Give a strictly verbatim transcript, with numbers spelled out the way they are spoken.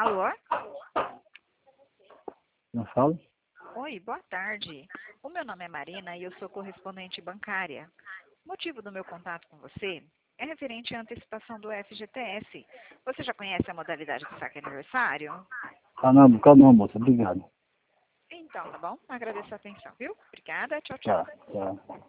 Alô? Não fala? Oi, boa tarde. O meu nome é Marina e eu sou correspondente bancária. O motivo do meu contato com você é referente à antecipação do F G T S. Você já conhece a modalidade do saque aniversário? Ah, não, por causa não, moça. Obrigado. Então, tá bom? Agradeço a atenção, viu? Obrigada, tchau, tchau. Tá, tá.